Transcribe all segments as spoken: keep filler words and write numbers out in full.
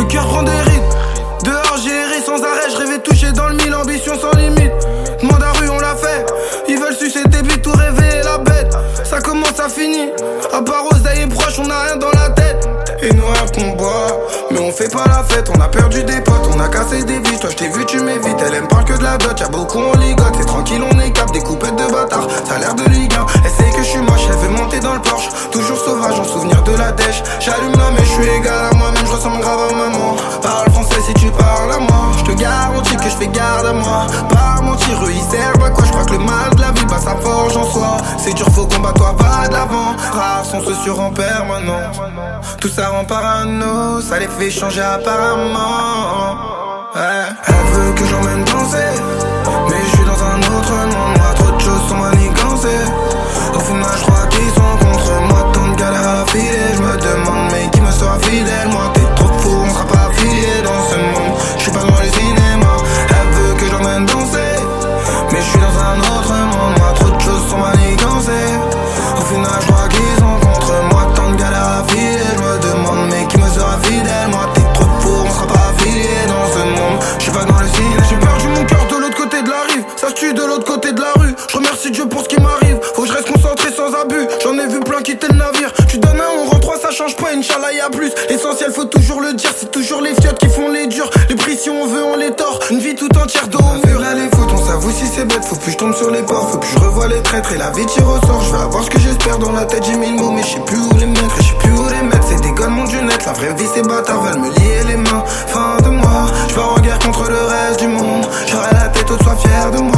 Le cœur prend des rides. Dehors j'ai erré sans arrêt, je rêvais de toucher dans le mille, ambition sans limite. Demande à rue, on l'a fait. Ils veulent sucer tes buts, tout réveiller la bête. Ça commence, ça finit. À part oseille et proche, on a rien dans la tête. Et nous rêve qu'on boit, mais on fait pas la fête. On a perdu des potes, on a cassé des vies. Toi je t'ai vu, tu m'évites, elle aime pas que de la dot. Y'a beaucoup on ligote, c'est tranquille, on est cap. Des coupettes de bâtard, ça a l'air de Ligue un. Elle sait que je suis moche, elle veut monter dans le Porsche. Toujours sauvage, en souvenir de la dèche. J'allume là mais je suis égal à moi-même, je ressemble grave à maman. Parle français si tu parles à moi. Je te garantis que je fais garde à moi. Pas mentir, eux ils servent à quoi. Je crois que le mal de la vie, bah ça forge en soi. C'est dur, faut combattre, toi pas de l'avant. Rares sont ceux sur en permanent. Tout ça rend parano, ça les fait changer apparemment. Ouais. Elle veut que j'emmène danser, mais je suis dans un autre monde. Moi trop de choses sont manigancées. Au final je crois qu'ils sont contre moi. Tant de galères à filer, je me demande mais qui me sera fidèle. Moi t'es trop fou, on sera pas affiliés dans ce monde. Je suis pas dans les cinémas. Elle veut que j'emmène danser, mais je suis dans un autre monde. Moi trop de choses sont manigancées. Au final je crois qu'ils sont contre moi. Tant de galères à filer, je me demande mais qui me sera fidèle. Moi t'es trop fou, on sera pas affiliés dans ce monde. Je suis pas dans le cinéma. J'ai perdu mon cœur de l'autre côté de la rive. Ça se tue de l'autre côté de la rue. Je remercie Dieu pour ce qui m'arrive. Faut que je reste concentré sans abus. J'en ai vu plein quitter le navire. Tu donnes un, on rend trois, ça change pas. Inch'Allah y'a plus. L'essentiel faut toujours le dire. C'est toujours les fiottes qui font les durs. Les prix si on veut on les tord. Une vie tout entière dos au mur. Là les foot, on s'avoue si c'est bête. Faut plus je tombe sur les ports. Faut plus je revois les traîtres et la vie tire au sort. Je vais avoir ce que j'espère dans la tête. J'ai mille mots mais je sais plus où les mettre. Et je sais plus où les mettre. C'est des gars mon dieu net. La vraie vie ces bâtards veulent me lier les mains. Fin de moi. Je pars en guerre contre le reste du monde. J'aurai la tête haute, sois fier de moi.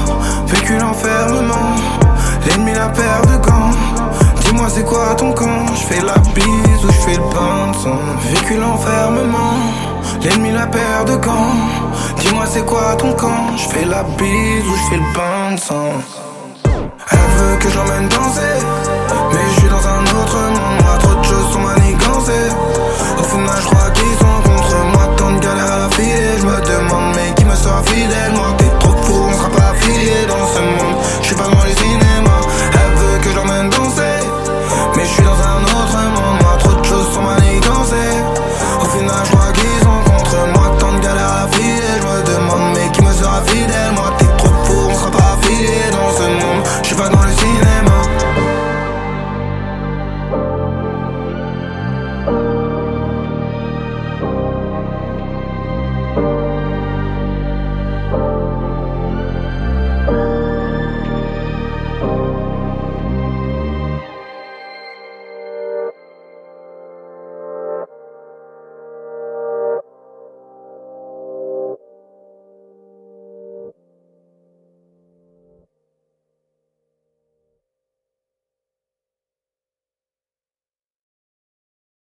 Vécu l'enfermement. L'ennemi la paire de gants. Dis-moi c'est quoi ton camp. Je fais la bise ou je fais le pain de sang. Vécu l'enfermement. L'ennemi la paire de gants. Dis-moi c'est quoi ton camp. Je fais la bise ou je fais le pain de sang. Elle veut que j'emmène danser, mais je suis dans un autre monde. Moi